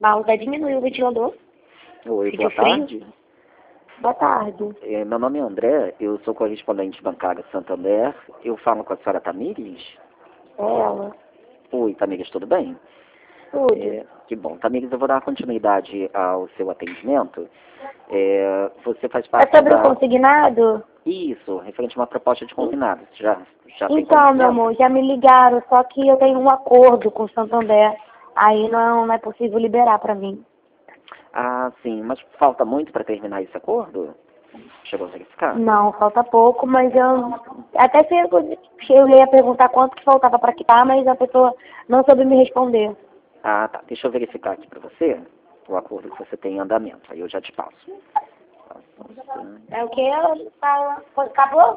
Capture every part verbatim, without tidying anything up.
Paulo, vai diminuir o ventilador. Oi, Fica boa frio? tarde. Boa tarde. É, meu nome é André, eu sou correspondente bancário Santander. Eu falo com a senhora Tamires? É ela. Oi, Tamires, tudo bem? Tudo. É, que bom. Tamires, eu vou dar continuidade ao seu atendimento. É, você faz É parte sobre da... o consignado? Isso, referente a uma proposta de consignado. Já, já tem Então, meu conhecimento? amor, já me ligaram, só que eu tenho um acordo com o Santander. Aí não, não é possível liberar pra mim. Ah, sim, mas falta muito para terminar esse acordo? Chegou a verificar? Não, falta pouco, mas eu até se eu, eu ia perguntar quanto que faltava para quitar, mas a pessoa não soube me responder. Ah, tá. Deixa eu verificar aqui para você o acordo que você tem em andamento. Aí eu já te passo. É o que ela fala? Acabou?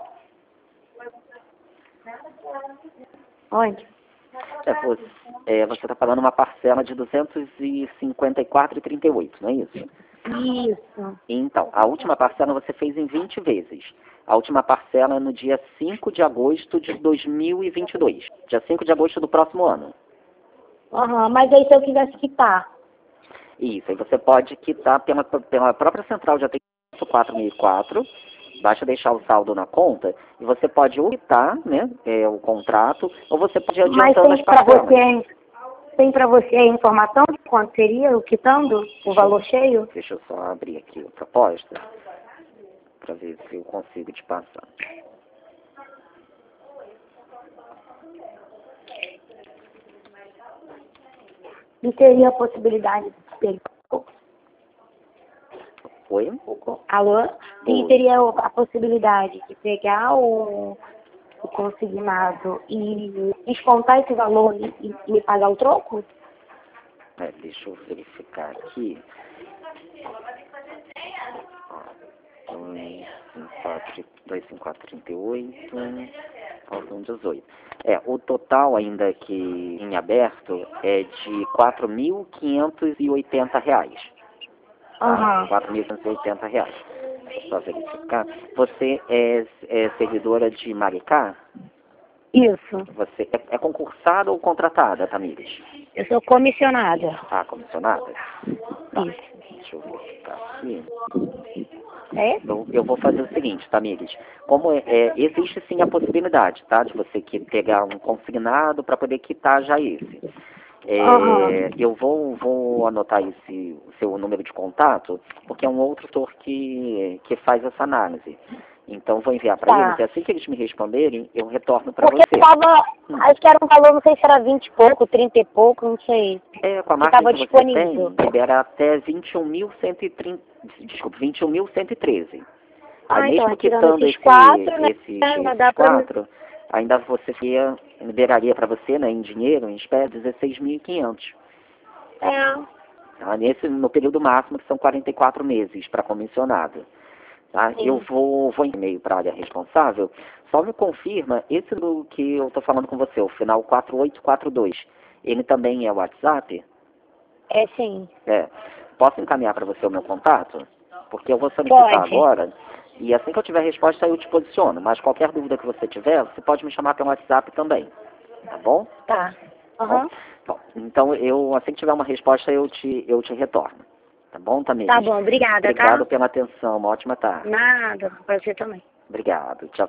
Onde? É, você é, você está pagando uma parcela de duzentos e cinquenta e quatro reais e trinta e oito centavos, não é isso? Isso. Então, a última parcela você fez em vinte vezes. A última parcela é no dia cinco de agosto de dois mil e vinte e dois. Dia cinco de agosto do próximo ano. Aham, mas aí se eu quisesse quitar? Isso, aí você pode quitar pela, pela própria central de atendimento quatro mil e quatro. Basta deixar o saldo na conta e você pode ou quitar, né, é, o contrato, ou você pode ir Mas adiantando as tem pra parcelas. você, tem pra você a informação de quanto seria o quitando? O valor cheio? Deixa eu só abrir aqui a proposta para ver se eu consigo te passar. E teria a possibilidade de pegar? Oi? Alô? E Oi. teria a possibilidade de pegar o, o consignado e descontar esse valor e, e me pagar o troco? É, deixa eu verificar aqui. dois cinco quatro, trinta e oito, faltam dezoito. É, o total ainda que em aberto é de quatro mil quinhentos e oitenta reais. Tá? Aham. quatro mil quinhentos e oitenta reais. Deixa eu só verificar. Você é, é servidora de Maricá? Isso. Você é, é concursada ou contratada, Tamires? Eu sou comissionada. Ah, comissionada? Tá. Isso. Deixa eu verificar aqui. É? Eu, eu vou fazer o seguinte, Tamires. Como é, é, existe sim a possibilidade, tá? De você que pegar um consignado para poder quitar já esse. Aham. É, eu vou, vou anotar esse, o seu número de contato, porque é um outro tutor que, que faz essa análise. Então, vou enviar para eles, Tá. e assim que eles me responderem, eu retorno para Porque você. tava, acho que era um valor, não sei se era vinte e pouco, trinta e pouco, não sei. É, com a Que margem tava que você disponível. tem, libera até vinte e um mil cento e trinta, desculpa, vinte e um mil cento e treze. Aí Ah, então, mesmo retirando quitando esses esse, quatro, né? esses, Vai esses dar pra... quatro, ainda você ia, liberaria para você, né, em dinheiro, em espécie, dezesseis mil e quinhentos. É. Tá? Nesse, no período máximo, que são quarenta e quatro meses para comissionado. Tá? Sim. Eu vou, vou em e-mail para a área responsável. Só me confirma, esse do que eu estou falando com você, o final quatro oito quatro dois, ele também é o WhatsApp? É sim. É. Posso encaminhar para você o meu contato? Porque eu vou solicitar Pode. agora, e assim que eu tiver resposta eu te posiciono. Mas qualquer dúvida que você tiver, você pode me chamar pelo WhatsApp também. Tá bom? Tá. Bom, Aham. bom, então eu, assim que tiver uma resposta, eu te, eu te retorno. Tá bom, Tamires? Tá bom, obrigada, Obrigado tá? pela atenção. Uma ótima tarde. Nada, pra você também. Obrigado. Tchau.